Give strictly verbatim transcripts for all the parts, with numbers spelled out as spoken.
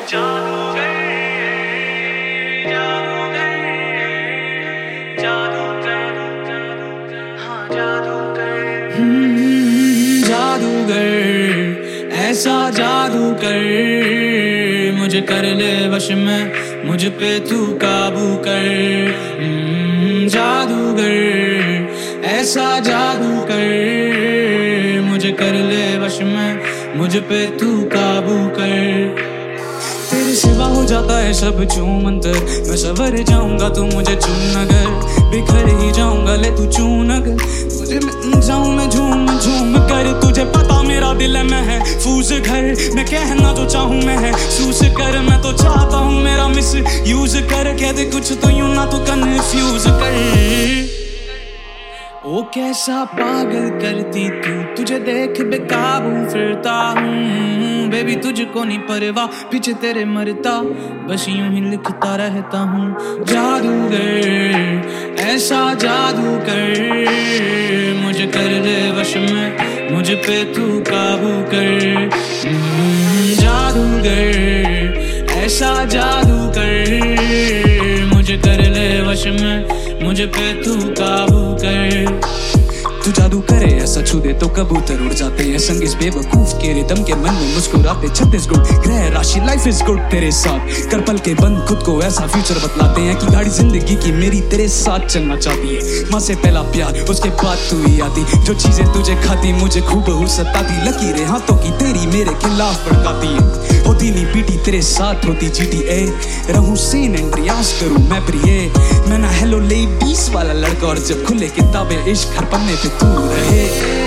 जादूगर जादूगर जादू जादू जादू हाँ जादूगर हम्म, जादूगर ऐसा जादू कर मुझे कर ले वश में मुझ पे तू काबू कर हम्म, जादूगर ऐसा जादू कर मुझे कर ले वश में मुझ पे तू काबू कर तेरे सिवा हो जाता है सब चूम अंतर मैं सवर जाऊंगा तू मुझे चून अगर बिखर ही जाऊंगा ले तू चून अगर तुझे मैं जाऊं मैं झूम झूम कर तुझे पता मेरा दिल है मैं है फूस घर मैं कहना जो चाहूं मैं है सूस कर मैं तो चाहता हूं मेरा मिस यूज कर कह दे कुछ तो यूं ना तो कन्फ्यूज कर ओ कैसा पागल करती तू तुझे देख बेकाबू फिरता हूँ बेबी तुझको नहीं परवाह पीछे तेरे मरता बस यूं ही लिखता रहता हूँ जादूगर ऐसा जादू कर मुझे कर ले वश में मुझ पे तू काबू कर जादूगर ऐसा जादू कर मुझे कर ले वश में मुझ पे तू काबू कर तू जादू करे ऐसा छू दे तो कबूतर उड़ जाते हैं संग इस बेवकूफ के रिदम के मन में मुस्कुराते छत्तीस गुण ग्रह राशि लाइफ इज गुड तेरे साथ कर पल के बंद खुद को ऐसा फ्यूचर बतलाते हैं कि गाड़ी जिंदगी की मेरी तेरे साथ चलना चाहती है माँ से पहला प्यार उसके बाद तू ही आती जो चीजें तुझे खाती मुझे खूब हो सताती लकीरें हाथों की तेरी मेरे खिलाफ भड़काती है होती नहीं पीटी तेरे साथ होती जीटी ए रहूं सेन एंड रियाज करूं मैं प्रिय मैं ना हेलो लेडीज वाला लड़का और जब खुले किताबें इश्क हर पन्ने पे तू रहे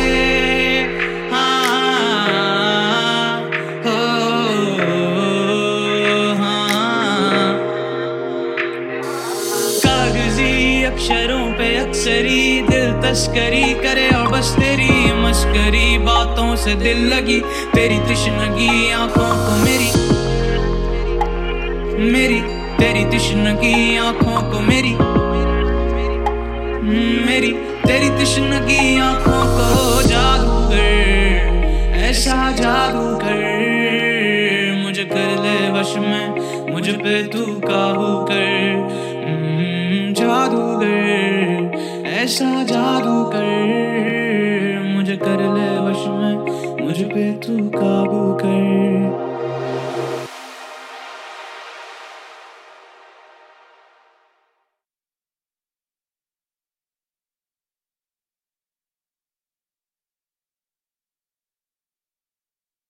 कागजी अक्षरों पे अक्सरी दिल तस्करी करे और बस तेरी मस्करी बातों से दिल लगी तेरी तृष्णगी आंखों को मेरी मेरी तेरी तृष्णगी आंखों को मेरी मेरी तेरी तृष्णगी आंखों को जादू कर ऐसा जादू कर मुझे कर ले वश में मुझ पे तू काबू कर जादूगर ऐसा जादू कर मुझे कर ले वश में मुझ पे तू काबू कर।